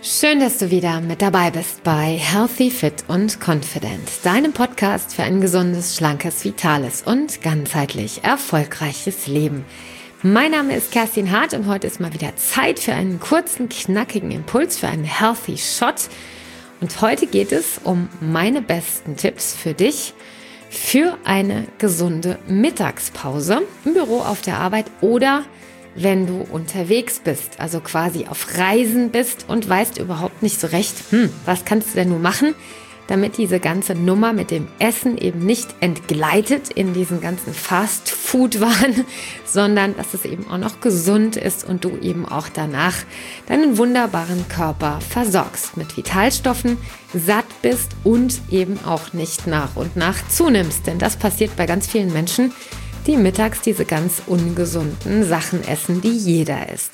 Schön, dass du wieder mit dabei bist bei Healthy, Fit und Confident, deinem Podcast für ein gesundes, schlankes, vitales und ganzheitlich erfolgreiches Leben. Mein Name ist Kerstin Hart und heute ist mal wieder Zeit für einen kurzen, knackigen Impuls, für einen Healthy Shot. Und heute geht es um meine besten Tipps für dich für eine gesunde Mittagspause im Büro, auf der Arbeit oder wenn du unterwegs bist, also quasi auf Reisen bist und weißt überhaupt nicht so recht, was kannst du denn nun machen, damit diese ganze Nummer mit dem Essen eben nicht entgleitet in diesen ganzen Fast-Food-Waren, sondern dass es eben auch noch gesund ist und du eben auch danach deinen wunderbaren Körper versorgst mit Vitalstoffen, satt bist und eben auch nicht nach und nach zunimmst. Denn das passiert bei ganz vielen Menschen, die mittags diese ganz ungesunden Sachen essen, die jeder isst.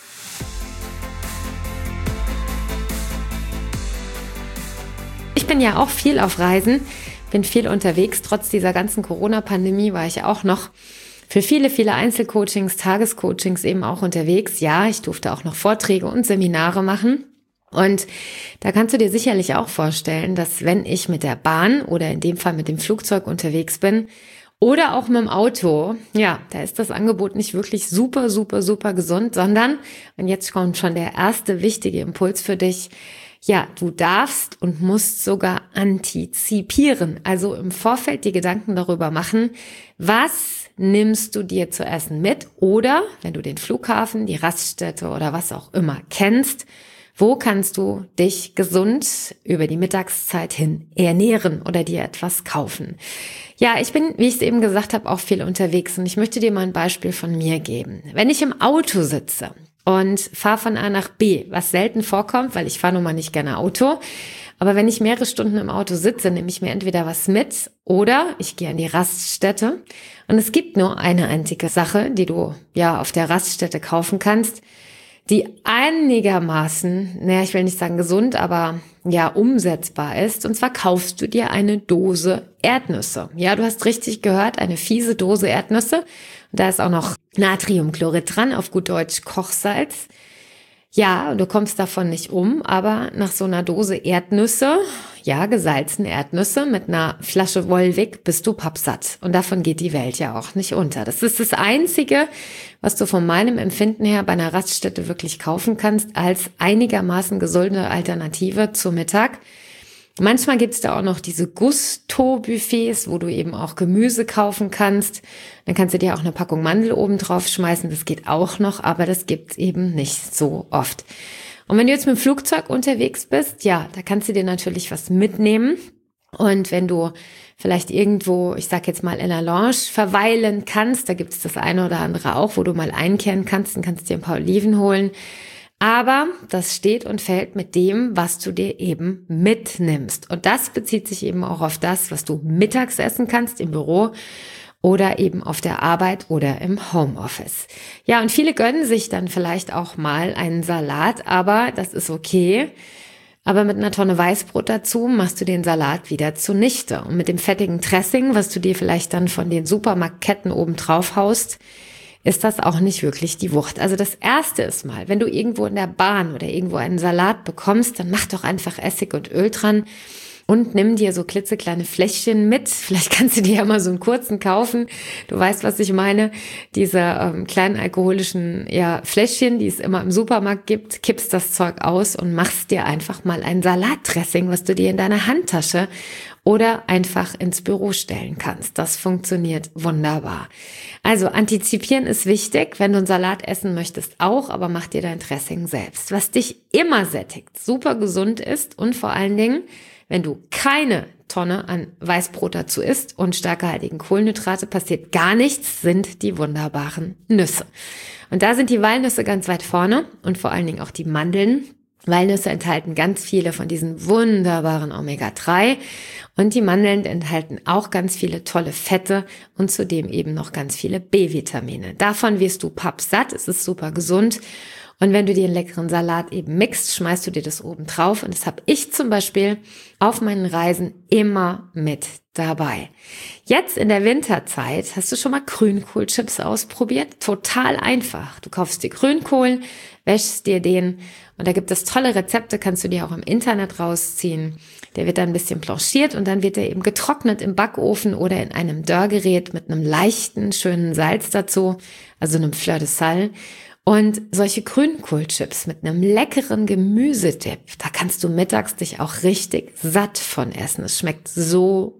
Ich bin ja auch viel auf Reisen, bin viel unterwegs. Trotz dieser ganzen Corona-Pandemie war ich auch noch für viele, viele Einzelcoachings, Tagescoachings eben auch unterwegs. Ja, ich durfte auch noch Vorträge und Seminare machen. Und da kannst du dir sicherlich auch vorstellen, dass wenn ich mit der Bahn oder in dem Fall mit dem Flugzeug unterwegs bin, oder auch mit dem Auto, ja, da ist das Angebot nicht wirklich super, super, super gesund, sondern, und jetzt kommt schon der erste wichtige Impuls für dich, ja, du darfst und musst sogar antizipieren, also im Vorfeld die Gedanken darüber machen, was nimmst du dir zu essen mit oder, wenn du den Flughafen, die Raststätte oder was auch immer kennst, wo kannst du dich gesund über die Mittagszeit hin ernähren oder dir etwas kaufen? Ja, ich bin, wie ich es eben gesagt habe, auch viel unterwegs und ich möchte dir mal ein Beispiel von mir geben. Wenn ich im Auto sitze und fahre von A nach B, was selten vorkommt, weil ich fahre nun mal nicht gerne Auto, aber wenn ich mehrere Stunden im Auto sitze, nehme ich mir entweder was mit oder ich gehe an die Raststätte und es gibt nur eine einzige Sache, die du ja auf der Raststätte kaufen kannst, die einigermaßen, ich will nicht sagen gesund, aber ja umsetzbar ist. Und zwar kaufst du dir eine Dose Erdnüsse. Ja, du hast richtig gehört, eine fiese Dose Erdnüsse. Und da ist auch noch Natriumchlorid dran, auf gut Deutsch Kochsalz. Ja, du kommst davon nicht um, aber nach so einer Dose Erdnüsse, ja, gesalzene Erdnüsse mit einer Flasche Wolwig bist du pappsatt. Und davon geht die Welt ja auch nicht unter. Das ist das Einzige, was du von meinem Empfinden her bei einer Raststätte wirklich kaufen kannst, als einigermaßen gesunde Alternative zu Mittag. Manchmal gibt's da auch noch diese Gusto-Buffets, wo du eben auch Gemüse kaufen kannst. Dann kannst du dir auch eine Packung Mandel oben drauf schmeißen. Das geht auch noch, aber das gibt's eben nicht so oft. Und wenn du jetzt mit dem Flugzeug unterwegs bist, ja, da kannst du dir natürlich was mitnehmen. Und wenn du vielleicht irgendwo, ich sag jetzt mal in der Lounge verweilen kannst, da gibt's das eine oder andere auch, wo du mal einkehren kannst, dann kannst du dir ein paar Oliven holen. Aber das steht und fällt mit dem, was du dir eben mitnimmst. Und das bezieht sich eben auch auf das, was du mittags essen kannst im Büro oder eben auf der Arbeit oder im Homeoffice. Ja, und viele gönnen sich dann vielleicht auch mal einen Salat, aber das ist okay. Aber mit einer Tonne Weißbrot dazu machst du den Salat wieder zunichte. Und mit dem fettigen Dressing, was du dir vielleicht dann von den Supermarktketten oben drauf haust, ist das auch nicht wirklich die Wucht. Also das Erste ist mal, wenn du irgendwo in der Bahn oder irgendwo einen Salat bekommst, dann mach doch einfach Essig und Öl dran und nimm dir so klitzekleine Fläschchen mit. Vielleicht kannst du dir ja mal so einen kurzen kaufen. Du weißt, was ich meine. Diese kleinen alkoholischen Fläschchen, die es immer im Supermarkt gibt, kippst das Zeug aus und machst dir einfach mal ein Salatdressing, was du dir in deine Handtasche oder einfach ins Büro stellen kannst. Das funktioniert wunderbar. Also antizipieren ist wichtig, wenn du einen Salat essen möchtest auch, aber mach dir dein Dressing selbst. Was dich immer sättigt, super gesund ist und vor allen Dingen, wenn du keine Tonne an Weißbrot dazu isst und stärkehaltigen Kohlenhydrate, passiert gar nichts, sind die wunderbaren Nüsse. Und da sind die Walnüsse ganz weit vorne und vor allen Dingen auch die Mandeln. Walnüsse enthalten ganz viele von diesen wunderbaren Omega-3 und die Mandeln enthalten auch ganz viele tolle Fette und zudem eben noch ganz viele B-Vitamine. Davon wirst du pappsatt, es ist super gesund Und wenn du dir einen leckeren Salat eben mixt, schmeißt du dir das oben drauf. Und das habe ich zum Beispiel auf meinen Reisen immer mit dabei. Jetzt in der Winterzeit hast du schon mal Grünkohlchips ausprobiert? Total einfach. Du kaufst dir Grünkohl, wäschst dir den und da gibt es tolle Rezepte, kannst du dir auch im Internet rausziehen. Der wird dann ein bisschen blanchiert und dann wird er eben getrocknet im Backofen oder in einem Dörrgerät mit einem leichten, schönen Salz dazu, also einem Fleur de Sal. Und solche Grünkohlchips mit einem leckeren Gemüsedip, da kannst du mittags dich auch richtig satt von essen. Es schmeckt so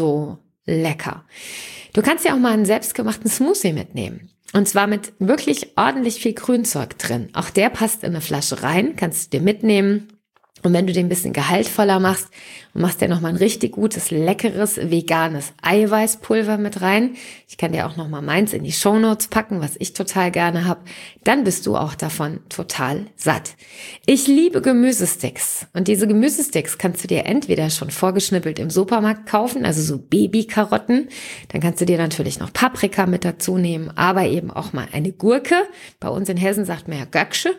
lecker. Du kannst ja auch mal einen selbstgemachten Smoothie mitnehmen. Und zwar mit wirklich ordentlich viel Grünzeug drin. Auch der passt in eine Flasche rein, kannst du dir mitnehmen. Und wenn du den ein bisschen gehaltvoller machst und machst dir nochmal ein richtig gutes, leckeres, veganes Eiweißpulver mit rein, ich kann dir auch nochmal meins in die Shownotes packen, was ich total gerne habe, dann bist du auch davon total satt. Ich liebe Gemüsesticks und diese Gemüsesticks kannst du dir entweder schon vorgeschnippelt im Supermarkt kaufen, also so Babykarotten, dann kannst du dir natürlich noch Paprika mit dazu nehmen, aber eben auch mal eine Gurke. Bei uns in Hessen sagt man ja Göcksche,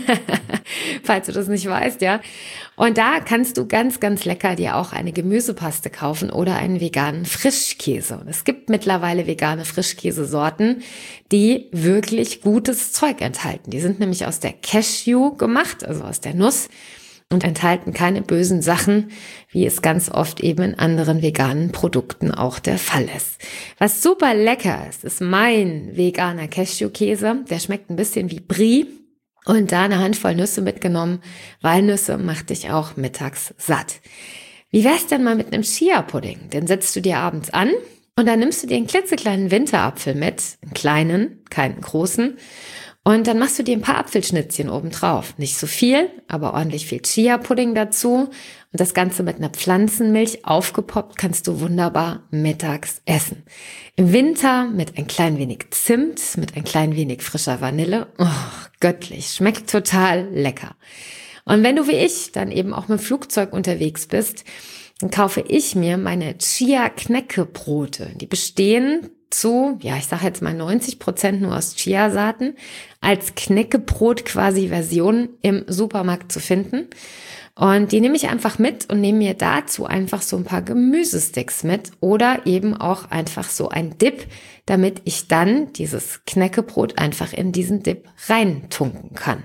falls du das nicht weißt, ja. Und da kannst du ganz lecker dir auch eine Gemüsepaste kaufen oder einen veganen Frischkäse. Und es gibt mittlerweile vegane Frischkäsesorten, die wirklich gutes Zeug enthalten. Die sind nämlich aus der Cashew gemacht, also aus der Nuss, und enthalten keine bösen Sachen, wie es ganz oft eben in anderen veganen Produkten auch der Fall ist. Was super lecker ist, ist mein veganer Cashewkäse. Der schmeckt ein bisschen wie Brie. Und da eine Handvoll Nüsse mitgenommen. Walnüsse macht dich auch mittags satt. Wie wär's denn mal mit einem Chia-Pudding? Den setzt du dir abends an und dann nimmst du dir einen klitzekleinen Winterapfel mit, einen kleinen, keinen großen. Und dann machst du dir ein paar Apfelschnitzchen oben drauf. Nicht so viel, aber ordentlich viel Chia-Pudding dazu. Und das Ganze mit einer Pflanzenmilch aufgepoppt kannst du wunderbar mittags essen. Im Winter mit ein klein wenig Zimt, mit ein klein wenig frischer Vanille. Oh, göttlich. Schmeckt total lecker. Und wenn du wie ich dann eben auch mit dem Flugzeug unterwegs bist, dann kaufe ich mir meine Chia-Knäckebrote. Die bestehen zu, ja, ich sage jetzt mal 90% nur aus Chiasaaten, als Knäckebrot quasi Version im Supermarkt zu finden. Und die nehme ich einfach mit und nehme mir dazu einfach so ein paar Gemüsesticks mit oder eben auch einfach so ein Dip, damit ich dann dieses Knäckebrot einfach in diesen Dip reintunken kann.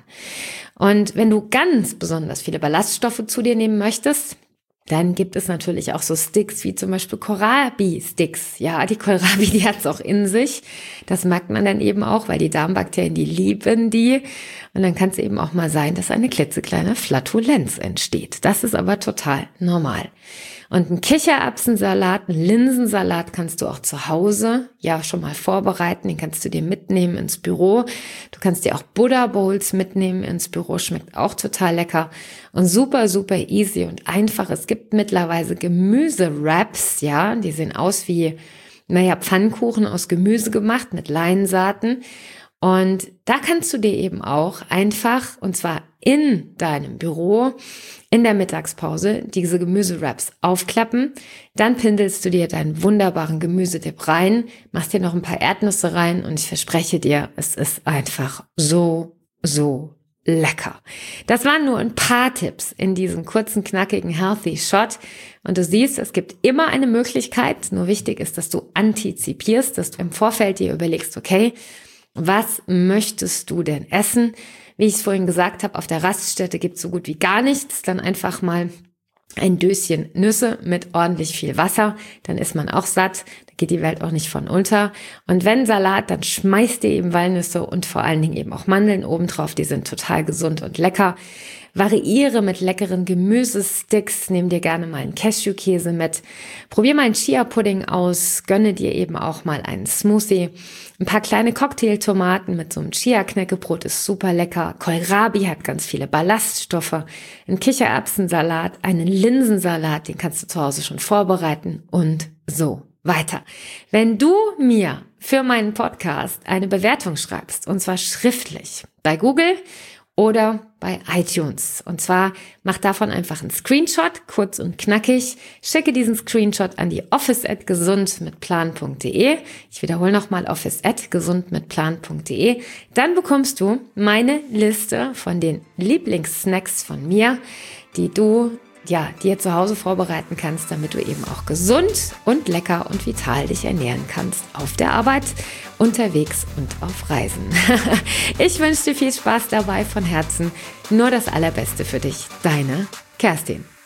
Und wenn du ganz besonders viele Ballaststoffe zu dir nehmen möchtest, dann gibt es natürlich auch so Sticks wie zum Beispiel Kohlrabi-Sticks. Ja, die Kohlrabi, die hat's auch in sich. Das merkt man dann eben auch, weil die Darmbakterien, die lieben die. Und dann kann es eben auch mal sein, dass eine klitzekleine Flatulenz entsteht. Das ist aber total normal. Und einen Kichererbsensalat, einen Linsensalat kannst du auch zu Hause ja schon mal vorbereiten. Den kannst du dir mitnehmen ins Büro. Du kannst dir auch Buddha Bowls mitnehmen ins Büro. Schmeckt auch total lecker und super easy und einfach. Es gibt mittlerweile Gemüse-Wraps, ja. Die sehen aus wie, Pfannkuchen aus Gemüse gemacht mit Leinsaaten. Und da kannst du dir eben auch einfach, und zwar in deinem Büro, in der Mittagspause, diese Gemüsewraps aufklappen. Dann pindelst du dir deinen wunderbaren Gemüsedip rein, machst dir noch ein paar Erdnüsse rein und ich verspreche dir, es ist einfach so lecker. Das waren nur ein paar Tipps in diesem kurzen, knackigen Healthy Shot. Und du siehst, es gibt immer eine Möglichkeit. Nur wichtig ist, dass du antizipierst, dass du im Vorfeld dir überlegst, okay, was möchtest du denn essen? Wie ich es vorhin gesagt habe, auf der Raststätte gibt es so gut wie gar nichts. Dann einfach mal ein Döschen Nüsse mit ordentlich viel Wasser. Dann ist man auch satt. Da geht die Welt auch nicht von unter. Und wenn Salat, dann schmeißt dir eben Walnüsse und vor allen Dingen eben auch Mandeln obendrauf. Die sind total gesund und lecker. Variiere mit leckeren Gemüsesticks, nimm dir gerne mal einen Cashewkäse mit. Probier mal einen Chia-Pudding aus, gönne dir eben auch mal einen Smoothie. Ein paar kleine Cocktailtomaten mit so einem Chia-Knäckebrot ist super lecker. Kohlrabi hat ganz viele Ballaststoffe. Ein Kichererbsensalat, einen Linsensalat, den kannst du zu Hause schon vorbereiten und so weiter. Wenn du mir für meinen Podcast eine Bewertung schreibst, und zwar schriftlich, bei Google oder bei iTunes. Und zwar mach davon einfach einen Screenshot, kurz und knackig. Schicke diesen Screenshot an die office@gesundmitplan.de. Ich wiederhole nochmal office@gesundmitplan.de. Dann bekommst du meine Liste von den Lieblingssnacks von mir, die du dir zu Hause vorbereiten kannst, damit du eben auch gesund und lecker und vital dich ernähren kannst auf der Arbeit, unterwegs und auf Reisen. Ich wünsche dir viel Spaß dabei von Herzen. Nur das Allerbeste für dich. Deine Kerstin.